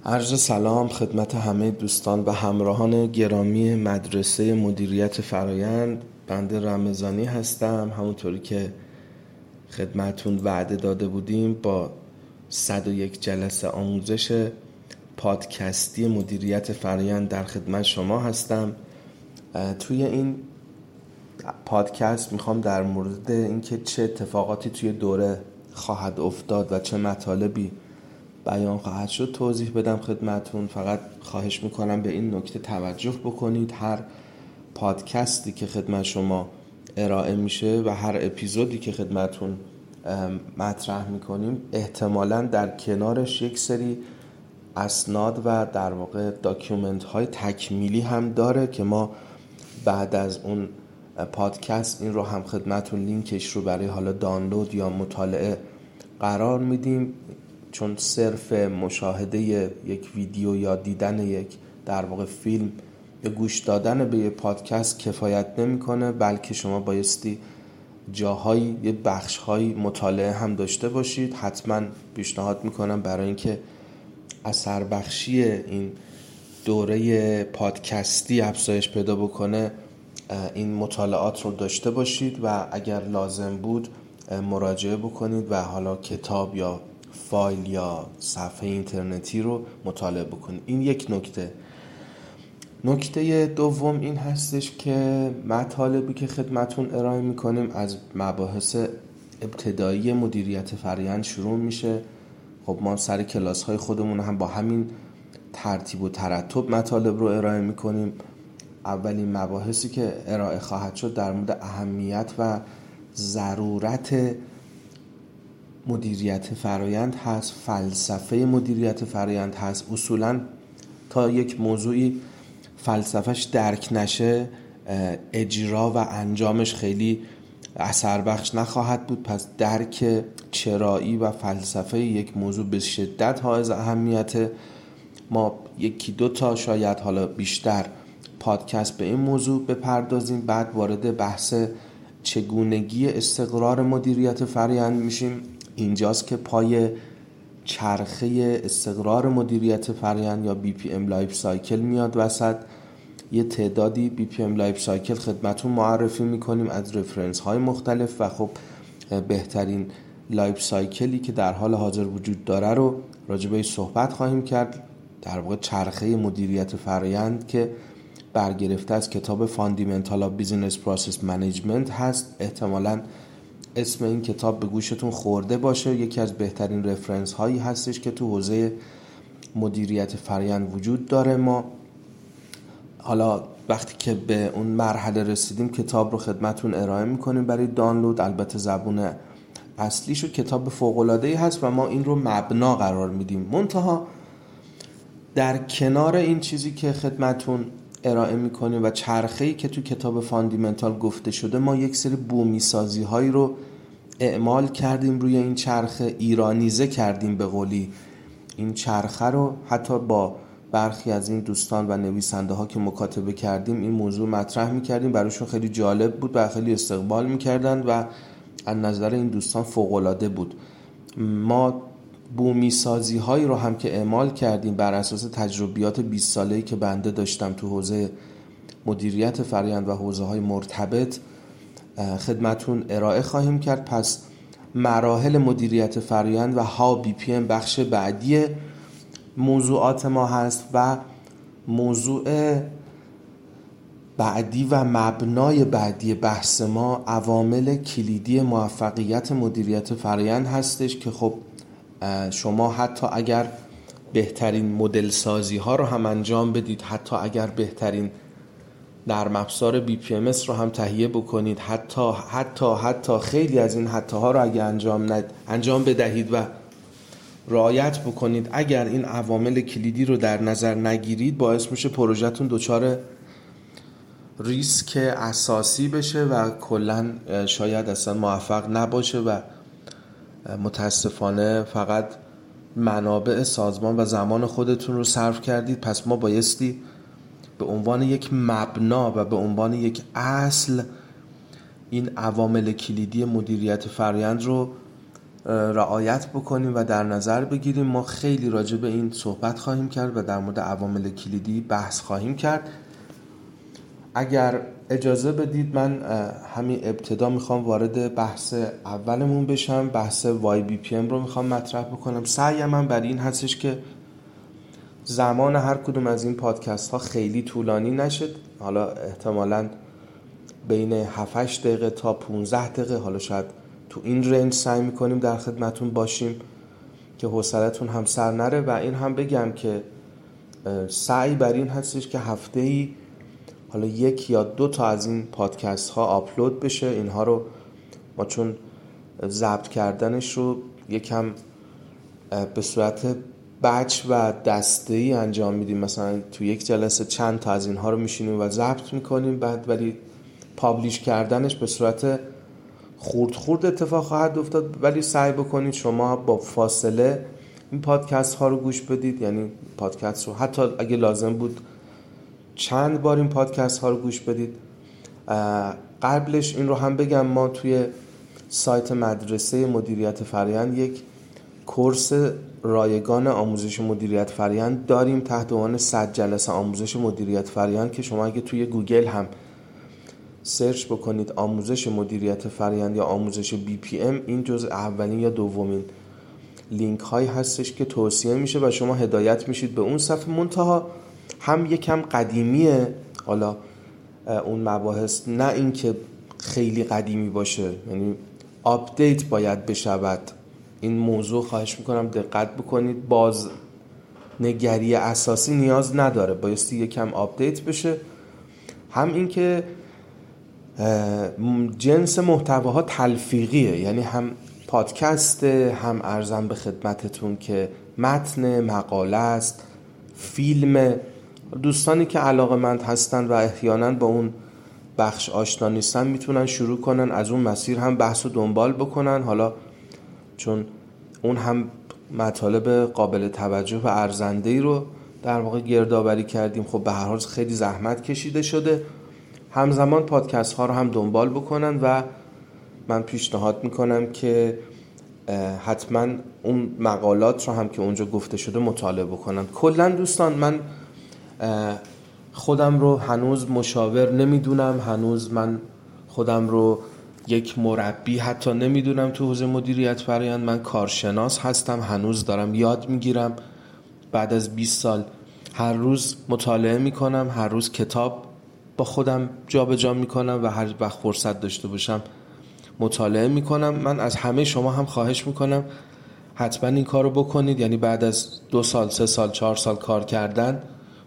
عرض سلام خدمت همه دوستان و همراهان گرامی مدرسه مدیریت فرایند. بنده رمضانی هستم. همونطوری که خدمتون وعده داده بودیم با 101 جلسه آموزش پادکستی مدیریت فرایند در خدمت شما هستم. توی این پادکست میخوام در مورد اینکه چه اتفاقاتی توی دوره خواهد افتاد و چه مطالبی بیان خواهد شد توضیح بدم خدمتون. فقط خواهش میکنم به این نکته توجه بکنید: هر پادکستی که خدمت شما ارائه میشه و هر اپیزودی که خدمتون مطرح میکنیم احتمالاً در کنارش یک سری اسناد و در واقع داکیومنت های تکمیلی هم داره که ما بعد از اون پادکست این رو هم خدمتون لینکش رو برای حالا دانلود یا مطالعه قرار میدیم، چون صرف مشاهده یک ویدیو یا دیدن یک در واقع فیلم یا گوش دادن به یک پادکست کفایت نمیکنه، بلکه شما بایستی جاهایی یه بخش‌های مطالعه هم داشته باشید. حتما پیشنهاد میکنم برای اینکه اثر بخشی این دوره پادکستی افزایش پیدا بکنه این مطالعات رو داشته باشید و اگر لازم بود مراجعه بکنید و حالا کتاب یا فایل یا صفحه اینترنتی رو مطالعه بکنید. این یک نکته. نکته دوم این هستش که مطالبی که خدمتون ارائه میکنیم از مباحث ابتدایی مدیریت فرآیند شروع میشه. خب ما سر کلاس های خودمون هم با همین ترتیب و ترتب مطالب رو ارائه میکنیم. اولین مباحثی که ارائه خواهد شد در مورد اهمیت و ضرورت مدیریت فرآیند هست، فلسفه مدیریت فرآیند هست. اصولاً تا یک موضوعی فلسفهش درک نشه اجرا و انجامش خیلی اثر بخش نخواهد بود. پس درک چرایی و فلسفه یک موضوع به شدت حائز اهمیت. ما یکی دو تا شاید حالا بیشتر پادکست به این موضوع بپردازیم، بعد وارد بحث چگونگی استقرار مدیریت فرآیند میشیم. اینجاست که پای چرخه استقرار مدیریت فرآیند یا BPM لایف سایکل میاد وسط. یه تعدادی BPM لایف سایکل خدمتون معرفی میکنیم از رفرنس های مختلف و خب بهترین لایف سایکلی که در حال حاضر وجود داره رو راجبه صحبت خواهیم کرد. در واقع چرخه مدیریت فرآیند که برگرفته از کتاب فاندیمنتال آف بیزینس پروسس منیجمنت هست. احتمالاً اسم این کتاب به گوشتون خورده باشه. یکی از بهترین رفرنس هایی هستش که تو حوزه مدیریت فرآیند وجود داره. ما حالا وقتی که به اون مرحله رسیدیم کتاب رو خدمتون ارائه میکنیم برای دانلود. البته زبون اصلیشو کتاب فوق‌العاده‌ای هست و ما این رو مبنا قرار میدیم. منتها در کنار این چیزی که خدمتون ارائه میکنیم و چرخه‌ای که تو کتاب فاندیمنتال گفته شده، ما یک سری بومی سازی هایی رو اعمال کردیم روی این چرخه، ایرانیزه کردیم به قولی این چرخه رو. حتی با برخی از این دوستان و نویسنده ها که مکاتبه کردیم این موضوع مطرح میکردیم، براشون خیلی جالب بود و خیلی استقبال میکردن و از نظر این دوستان فوق‌العاده بود. ما بومی سازی هایی رو هم که اعمال کردیم بر اساس تجربیات 20 ساله‌ای که بنده داشتم تو حوزه مدیریت فرآیند و حوزه های مرتبط خدمتون ارائه خواهیم کرد. پس مراحل مدیریت فرآیند و ها BPM بخش بعدی موضوعات ما هست و موضوع بعدی و مبنای بعدی بحث ما عوامل کلیدی موفقیت مدیریت فرآیند هستش که خب شما حتی اگر بهترین مدل سازی ها رو هم انجام بدید، حتی اگر بهترین نرم افزار BPMS رو هم تهیه بکنید، حتی خیلی از این حتی ها رو اگر انجام بدهید و رعایت بکنید، اگر این عوامل کلیدی رو در نظر نگیرید باعث میشه پروژه‌تون دچار ریسک اساسی بشه و کلاً شاید اصلا موفق نباشه و متاسفانه فقط منابع سازمان و زمان خودتون رو صرف کردید. پس ما بایستی به عنوان یک مبنا و به عنوان یک اصل این عوامل کلیدی مدیریت فرآیند رو رعایت بکنیم و در نظر بگیریم. ما خیلی راجع به این صحبت خواهیم کرد و در مورد عوامل کلیدی بحث خواهیم کرد. اگر اجازه بدید من همین ابتدا میخوام وارد بحث اولمون بشم. بحث YBPM رو میخوام مطرح بکنم. سعی من برای این هستش که زمان هر کدوم از این پادکست ها خیلی طولانی نشد. حالا احتمالاً بین 7-8 دقیقه تا 15 دقیقه، حالا شاید تو این رنج سعی میکنیم در خدمتون باشیم که حوصلتون هم سر نره. و این هم بگم که سعی بر این هستش که هفته‌ای حالا 1 یا 2 تا از این پادکست ها آپلود بشه. اینها رو ما چون ضبط کردنش رو یکم به صورت بچ و دسته‌ای انجام میدیم، مثلا تو یک جلسه چند تا از اینها رو میشینیم و ضبط میکنیم، بعد ولی پابلیش کردنش به صورت خورد اتفاق خواهد افتاد. ولی سعی بکنید شما با فاصله این پادکست ها رو گوش بدید، یعنی پادکست رو حتی اگه لازم بود چند بار این پادکست ها رو گوش بدید. قبلش این رو هم بگم ما توی سایت مدرسه مدیریت فرآیند یک کورس رایگان آموزش مدیریت فرآیند داریم تحت عنوان 100 جلسه آموزش مدیریت فرآیند که شما اگه توی گوگل هم سرچ بکنید آموزش مدیریت فرآیند یا آموزش BPM، این جزء اولین یا دومین لینک هایی هستش که توصیه میشه و شما هدایت میشید به اون صفحه. منتها هم یکم قدیمیه حالا اون مباحث، نه اینکه خیلی قدیمی باشه، یعنی آپدیت باید بشود. این موضوع خواهش میکنم دقت بکنید، باز نگری اساسی نیاز نداره، بایستی یکم آپدیت بشه. هم این که جنس محتواها تلفیقیه، یعنی هم پادکست، هم ارزم به خدمتتون که متن مقاله است، فیلم. دوستانی که علاقه‌مند هستن و احیانا با اون بخش آشنا نیستن میتونن شروع کنن از اون مسیر هم بحث و دنبال بکنن. حالا چون اون هم مطالب قابل توجه و ارزنده‌ای رو در واقع گردآوری کردیم، خب به هر حال خیلی زحمت کشیده شده. همزمان پادکست ها رو هم دنبال بکنن و من پیشنهاد میکنم که حتما اون مقالات رو هم که اونجا گفته شده مطالعه بکنن. کلا دوستان من خودم رو هنوز مشاور نمیدونم، هنوز من خودم رو یک مربی حتی نمیدونم تو حوزه مدیریت فرآیند. من کارشناس هستم، هنوز دارم یاد میگیرم. بعد از 20 سال هر روز مطالعه میکنم، هر روز کتاب با خودم جابجا میکنم و هر وقت فرصت داشته باشم مطالعه میکنم. من از همه شما هم خواهش میکنم حتما این کارو بکنید، یعنی بعد از 2 سال 3 سال 4 سال کار کردن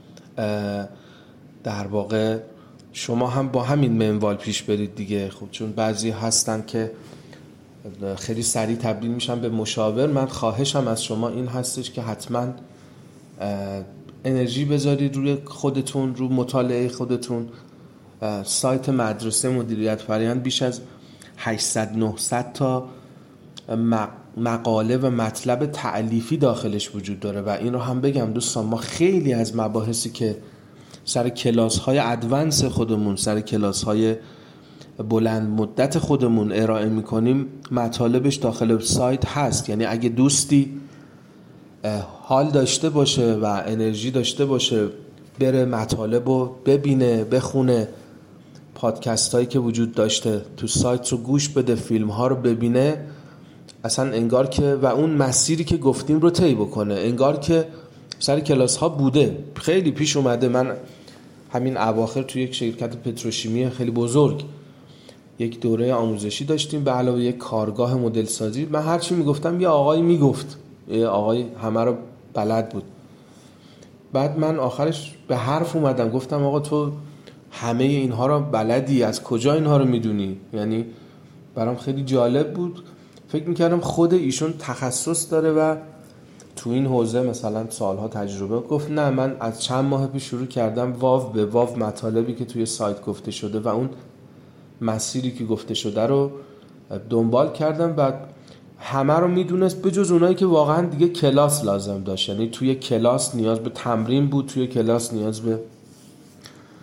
در واقع شما هم با همین منوال پیش برید دیگه. خب چون بعضی هستن که خیلی سریع تبدیل میشن به مشاور. من خواهشم از شما این هستش که حتما انرژی بذارید روی خودتون، رو مطالعه خودتون. سایت مدرسه مدیریت فرآیند بیش از 800-900 تا مقاله و مطلب تألیفی داخلش وجود داره. و این رو هم بگم دوستان، ما خیلی از مباحثی که سر کلاس های ادوانس خودمون، سر کلاس های بلند مدت خودمون ارائه میکنیم، مطالبش داخل سایت هست. یعنی اگه دوستی حال داشته باشه و انرژی داشته باشه بره مطالب رو ببینه، بخونه، پادکست هایی که وجود داشته تو سایت رو گوش بده، فیلم ها رو ببینه، اصلا انگار که و اون مسیری که گفتیم رو طی بکنه، انگار که سر کلاس ها بوده. خیلی پیش اومده، من همین اواخر توی یک شرکت پتروشیمی خیلی بزرگ یک دوره آموزشی داشتیم به علاوه یک کارگاه مدل سازی. من هر چی میگفتم یه آقایی میگفت، یه آقای همه رو بلد بود. بعد من آخرش به حرف اومدم، گفتم آقا تو همه اینها رو بلدی، از کجا اینها رو میدونی؟ یعنی برام خیلی جالب بود. فکر میکردم خود ایشون تخصص داره و تو این حوزه مثلا سالها تجربه. گفت نه، من از چند ماه پیش شروع کردم واو به واو مطالبی که توی سایت گفته شده و اون مسیری که گفته شده رو دنبال کردم و همه رو میدونست به جز اونایی که واقعا دیگه کلاس لازم داشت. یعنی توی کلاس نیاز به تمرین بود، توی کلاس نیاز به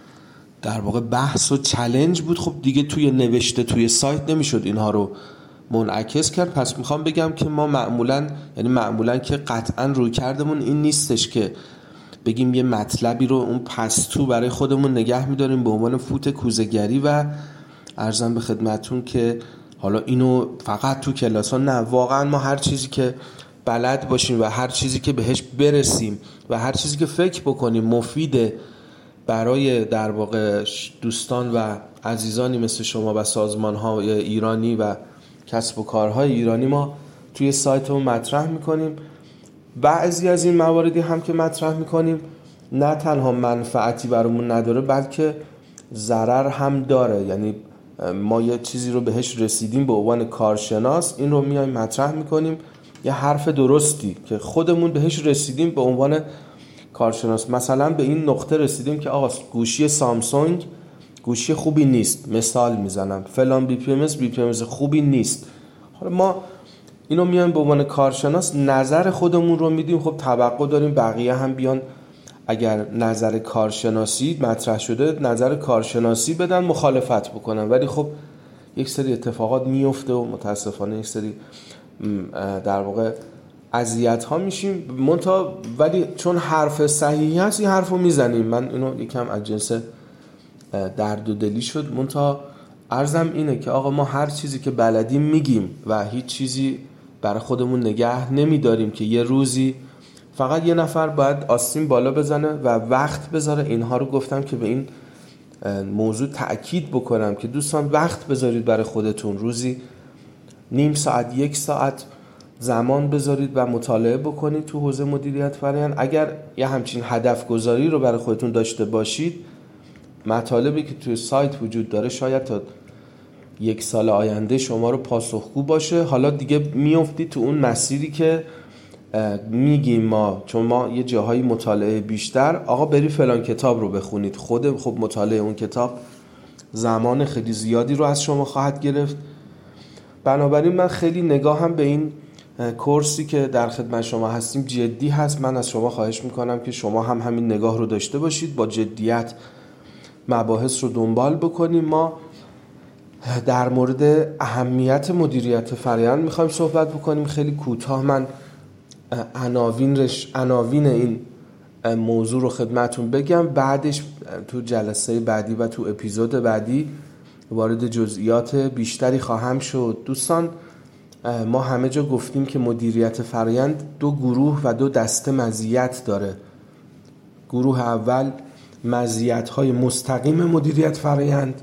در واقع بحث و چالش بود. خب دیگه توی نوشته توی سایت نمیشد اینها رو منعکس کرد. پس میخوام بگم که ما معمولا که قطعا روی کردمون این نیستش که بگیم یه مطلبی رو اون پستو برای خودمون نگه میداریم به عنوان فوت کوزه‌گری و عرضم به خدمتون که حالا اینو فقط تو کلاس ها نه، واقعا ما هر چیزی که بلد باشیم و هر چیزی که بهش برسیم و هر چیزی که فکر بکنیم مفیده برای در واقع دوستان و عزیزانی مثل شما و سازمان‌های ایرانی و کسب و کارهای ایرانی ما توی سایتمون مطرح میکنیم. بعضی از این مواردی هم که مطرح میکنیم نه تنها منفعتی برامون نداره بلکه ضرر هم داره. یعنی ما یه چیزی رو بهش رسیدیم به عنوان کارشناس، این رو میایم مطرح میکنیم، یه حرف درستی که خودمون بهش رسیدیم به عنوان کارشناس. مثلا به این نقطه رسیدیم که آقا گوشی سامسونگ گوشی خوبی نیست، مثال میزنم، فلان بی پی ام خوبی نیست. حالا ما اینو میایم به عنوان کارشناس نظر خودمون رو میدیم. خب توقع داریم بقیه هم بیان اگر نظر کارشناسی مطرح شده نظر کارشناسی بدن، مخالفت بکنن. ولی خب یک سری اتفاقات میفته و متاسفانه یک سری در واقع اذیت ها میشیم ولی چون حرف صحیحی هست این حرفو میزنیم. من اینو یکم از جنس درد و دلی شد. عرضم اینه که آقا ما هر چیزی که بلدیم میگیم و هیچ چیزی برای خودمون نگه نمیداریم که یه روزی فقط یه نفر باید آستین بالا بزنه و وقت بذاره. اینها رو گفتم که به این موضوع تأکید بکنم که دوستان وقت بذارید برای خودتون، روزی نیم ساعت 1 ساعت زمان بذارید و مطالعه بکنید تو حوزه مدیریت فرآیند. اگر یه همچین هدف گذاری رو برای خودتون داشته باشید، مطالبی که توی سایت وجود داره شاید تا 1 سال آینده شما رو پاسخگو باشه. حالا دیگه میافتید تو اون مسیری که میگیم ما، چون ما یه جاهای مطالعه بیشتر، آقا بری فلان کتاب رو بخونید. خب مطالعه اون کتاب زمان خیلی زیادی رو از شما خواهد گرفت. بنابراین من خیلی نگاهم به این کورسی که در خدمت شما هستیم جدی هست. من از شما خواهش میکنم که شما هم همین نگاه رو داشته باشید، با جدیت مباحث رو دنبال بکنیم. ما در مورد اهمیت مدیریت فرآیند میخوایم صحبت بکنیم. خیلی کوتاه من عناوین این موضوع رو خدمتون بگم، بعدش تو جلسه بعدی و تو اپیزود بعدی وارد جزئیات بیشتری خواهم شد. دوستان ما همه جا گفتیم که مدیریت فرآیند 2 گروه و 2 دسته مزیت داره. گروه اول مزیت‌های مستقیم مدیریت فرآیند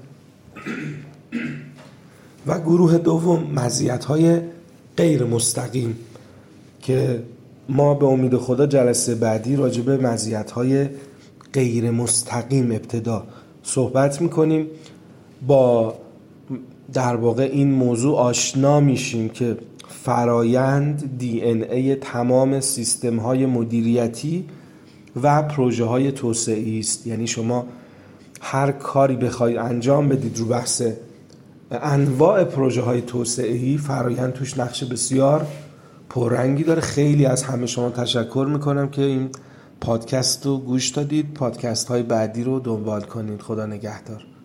و گروه دوم مزیت‌های غیر مستقیم که ما به امید خدا جلسه بعدی راجع به مزیت‌های غیر مستقیم ابتدا صحبت می‌کنیم. با در واقع این موضوع آشنا میشیم که فرآیند DNA تمام سیستم‌های مدیریتی و پروژه‌های توسعه‌ای است. یعنی شما هر کاری بخواید انجام بدید رو بحث انواع پروژه‌های توسعه‌ای، فرآیند توش نقش بسیار پررنگی داره. خیلی از همه شما تشکر میکنم که این پادکست رو گوش دادید. پادکست های بعدی رو دنبال کنید. خدا نگهدار.